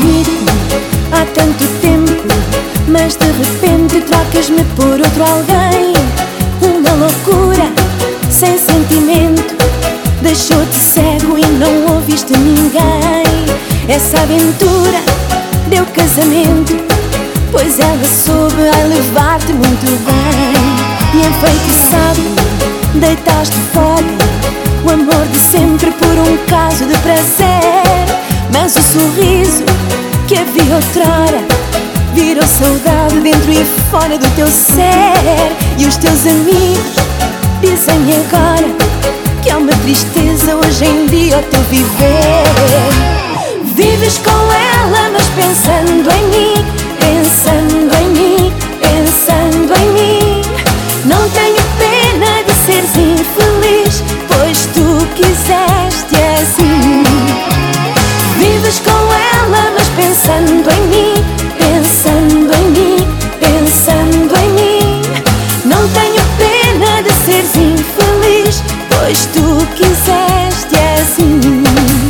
comigo há tanto tempo, mas de repente trocas-me por outro alguém. Uma loucura sem sentimento deixou-te cego e não ouviste ninguém. Essa aventura deu casamento, pois ela soube a levar-te muito bem. E enfeitiçado deitaste fora o amor de sempre por um caso de prazer. Mas o sorriso que havia outrora virou saudade dentro e fora do teu ser. E os teus amigos dizem agora que é uma tristeza hoje em dia o teu viver. Vives com ela mas pensando em mim, pensando em mim, pensando em mim. Não tenho pena de seres infeliz, pois tu quiseste assim. Vives com ela mas pensando em mim, pensando em mim, pensando em mim. Não tenho pena de seres infeliz, pois tu quiseste assim.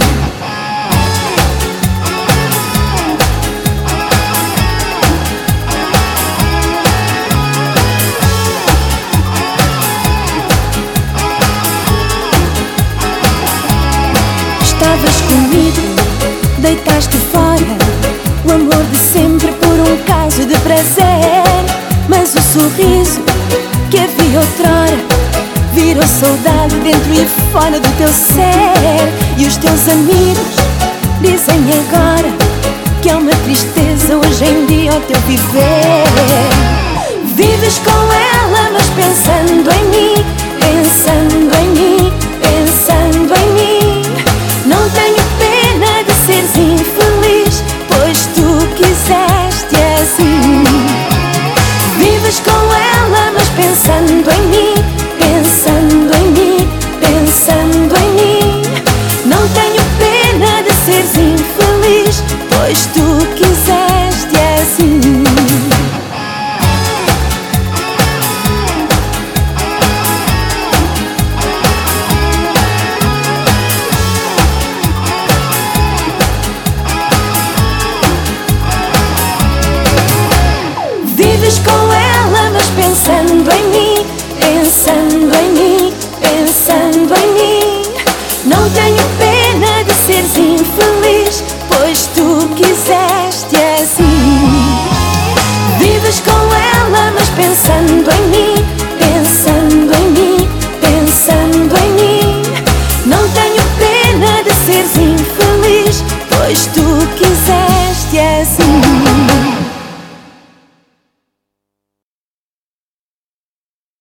Estavas comigo, deitaste fora o amor de sempre por um caso de prazer. Mas o sorriso que havia outrora virou saudade dentro e fora do teu ser. E os teus amigos dizem agora que é uma tristeza hoje em dia o teu viver. Vives com ela mas pensando em mim, pensando em mim, pensando em mim. Não tenho pena de seres infeliz, pois tu quiseste assim. Vives com ela mas pensando em mim, pensando em mim, pensando em mim. Não tenho pena de seres infeliz, pois tu quiseste assim. Vives com ela mas pensando em mim, pensando em mim, pensando em mim. Não tenho pena de seres infeliz, pois tu quiseste assim. Vives com ela mas pensando em mim,